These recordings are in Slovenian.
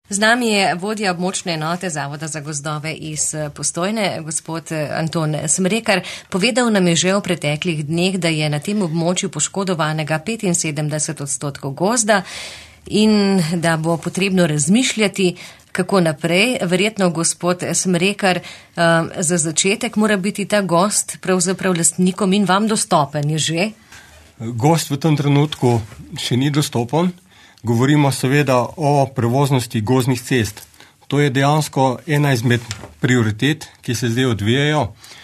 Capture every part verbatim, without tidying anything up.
Z nami je vodja območne enote Zavoda za gozdove iz Postojne, gospod Anton Smrekar. Povedal nam je že v preteklih dneh, da je na tem območju poškodovanega petinsedemdeset odstotkov gozda in da bo potrebno razmišljati, kako naprej. Verjetno, gospod Smrekar, za začetek mora biti ta gozd pravzaprav lastnikom in vam dostopen, je že? Gozd v tem trenutku še ni dostopen. Govorimo seveda o prevoznosti gozdnih cest. To je dejansko ena izmed prioritet, ki se zdaj odvijajo.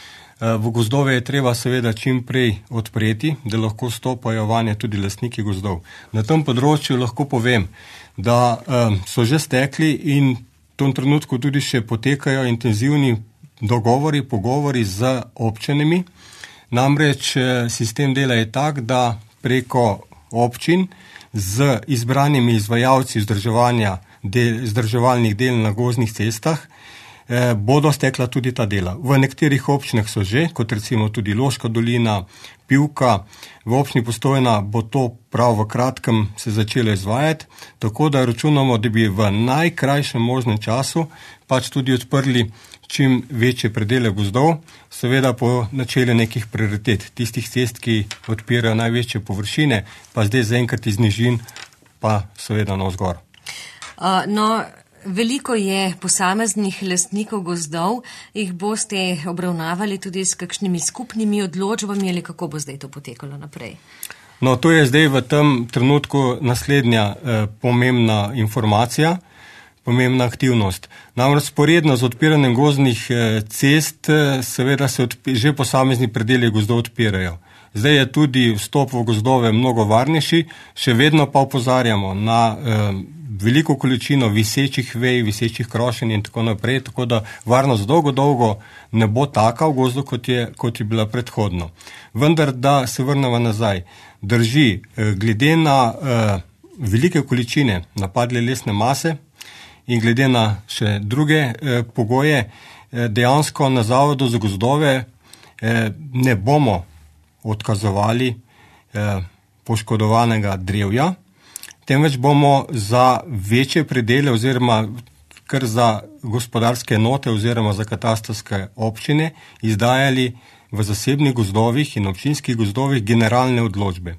V gozdove je treba seveda čim prej odpreti, da lahko stopajo vanje tudi lastniki gozdov. Na tem področju lahko povem, da so že stekli in v tem trenutku tudi še potekajo intenzivni dogovori, pogovori z občinami. Namreč sistem dela je tak, da preko občin z izbranimi izvajalci vzdrževanja del, vzdrževalnih del na gozdnih cestah eh, bodo stekla tudi ta dela. V nekaterih občinah so že, kot recimo tudi Loška dolina, Pivka, v občini Postojna bo to prav v kratkem se začelo izvajati, tako da računamo, da bi v najkrajšem možnem času pač tudi odprli čim večje predele gozdov, seveda po načelu nekih prioritet, tistih cest, ki odpirajo največje površine, pa zdaj zaenkrat iz nižin, pa seveda navzgor. Uh, no, veliko je posameznih lastnikov gozdov, jih boste obravnavali tudi s kakšnimi skupnimi odločbami ali kako bo zdaj to potekalo naprej? No, to je zdaj v tem trenutku naslednja eh, pomembna informacija, pomembna aktivnost. Namreč sporedno z odpiranjem gozdnih cest seveda se odpi, že posamezni predeli gozdov odpirajo. Zdaj je tudi vstop v gozdove mnogo varnejši, še vedno pa opozarjamo na eh, veliko količino visečih vej, visečih krošenj in tako naprej, tako da varnost dolgo, dolgo ne bo taka v gozdu, kot je, kot je bila predhodno. Vendar, da se vrnemo nazaj, drži, eh, glede na eh, velike količine napadle lesne mase, in glede na še druge eh, pogoje, eh, dejansko na Zavodu za gozdove eh, ne bomo odkazovali eh, poškodovanega drevja, temveč bomo za večje predele oziroma kar za gospodarske enote oziroma za katastrske občine izdajali v zasebnih gozdovih in občinskih gozdovih generalne odločbe.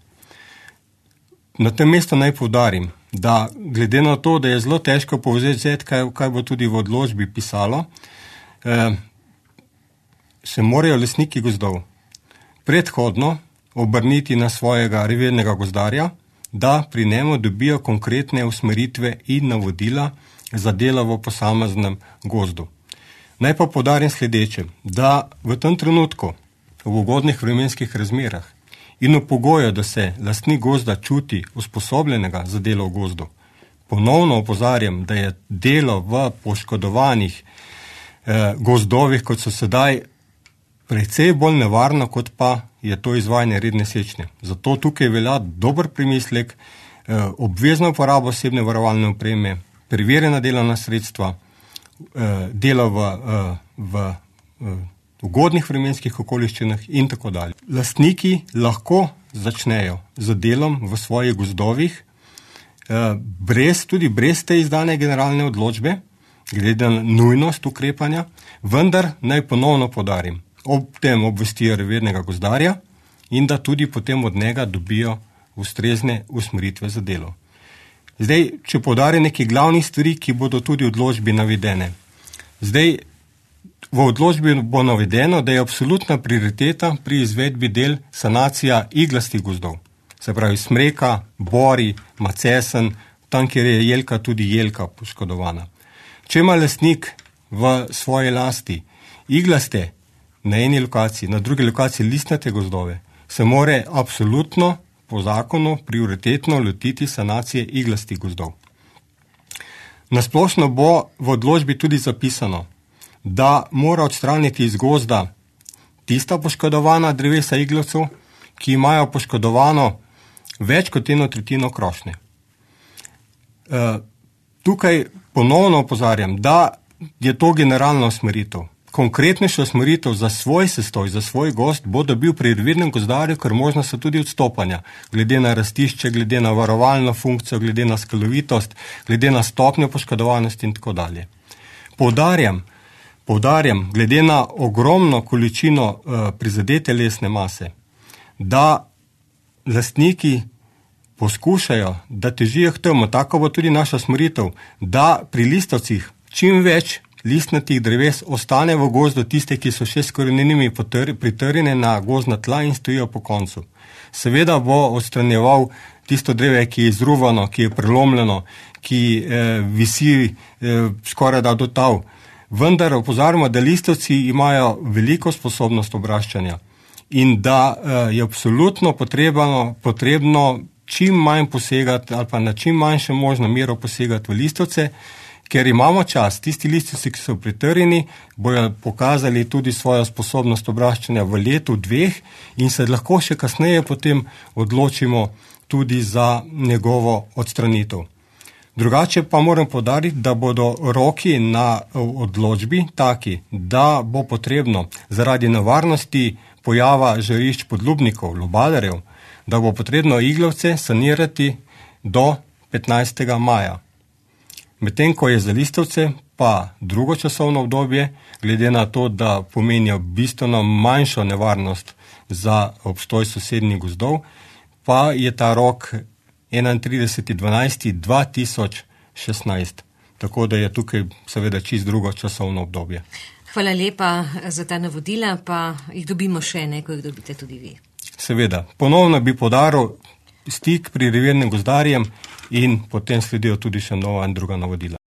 Na tem mestu naj poudarim, da glede na to, da je zelo težko povzeti, kaj, kaj bo tudi v odločbi pisalo, eh, se morajo lastniki gozdov predhodno obrniti na svojega revirnega gozdarja, da pri njemu dobijo konkretne usmeritve in navodila za delo v posameznem gozdu. Naj pa poudarim sledeče, da v tem trenutku, v ugodnih vremenskih razmerah, in v pogoju, da se lastnik gozda čuti usposobljenega za delo v gozdu. Ponovno opozarjam, da je delo v poškodovanih eh, gozdovih, kot so sedaj, precej bolj nevarno, kot pa je to izvajanje redne sečnje. Zato tukaj velja dober premislek, eh, obvezna uporaba osebne varovalne opreme, preverjena delovna sredstva, eh, delo v, eh, v eh, ugodnih vremenskih okoliščinah in tako dalje. Lastniki lahko začnejo z delom v svojih gozdovih, brez, tudi brez te izdane generalne odločbe, glede na nujnost ukrepanja, vendar naj ponovno poudarim, ob tem obvestijo revirnega gozdarja in da tudi potem od njega dobijo ustrezne usmeritve za delo. Zdaj, če poudarim nekaj glavnih stvari, ki bodo tudi v odločbi navedene. Zdaj, v odločbi bo navedeno, da je absolutna prioriteta pri izvedbi del sanacija iglastih gozdov. Se pravi smreka, bori, macesen, tam, kjer je jelka, tudi jelka poškodovana. Če ima lastnik v svoji lasti iglaste na eni lokaciji, na drugi lokaciji listnate gozdove, se more absolutno po zakonu prioritetno lotiti sanacije iglastih gozdov. Nasplošno bo v odločbi tudi zapisano, da mora odstraniti iz gozda tista poškodovana drevesa iglavcev, ki imajo poškodovano več kot eno tretjino krošnje. E, tukaj ponovno opozarjam, da je to generalna usmeritev. konkretnejšo usmeritev za svoj sestoj, za svoj gost, bo dobil pri revirnem gozdarju, ker možno so tudi odstopanja, glede na rastišče, glede na varovalno funkcijo, glede na skalovitost, glede na stopnjo poškodovanosti in tako dalje. Poudarjam, poudarjam, glede na ogromno količino uh, prizadete lesne mase, da lastniki poskušajo, da težijo k temu, tako bo tudi naša usmeritev, da pri listavcih čim več listnatih dreves ostane v gozdu, tiste, ki so še s koreninami pritrjene na gozdna tla in stojijo po koncu. Seveda bo odstranjeval tisto dreve, ki je izruvano, ki je prelomljeno, ki eh, visi eh, skoraj da do tal. Vendar opozarjamo, da listavci imajo veliko sposobnost obraščanja in da eh, je absolutno potrebno, potrebno čim manj posegati ali pa na čim manjše možno mero posegati v listavce, ker imamo čas. Tisti listavci, ki so pritrjeni, bojo pokazali tudi svojo sposobnost obraščanja v letu, dveh in se lahko še kasneje potem odločimo tudi za njegovo odstranitev. Drugače pa moram poudariti, da bodo roki na odločbi taki, da bo potrebno zaradi nevarnosti pojava žarišč podlubnikov, lobadarjev, da bo potrebno iglavce sanirati do petnajstega maja. Medtem ko je za listavce pa drugo časovno obdobje, glede na to, da pomenijo bistveno manjšo nevarnost za obstoj sosednjih gozdov, pa je ta rok enaintrideseti dvanajsti dva tisoč šestnajst. Tako da je tukaj seveda čist drugo časovno obdobje. Hvala lepa za ta navodila, pa jih dobimo še ne, ko jih dobite tudi vi. Seveda. Ponovno bi podaril stik pri revirnem gozdarjem in potem sledijo tudi še nova in druga navodila.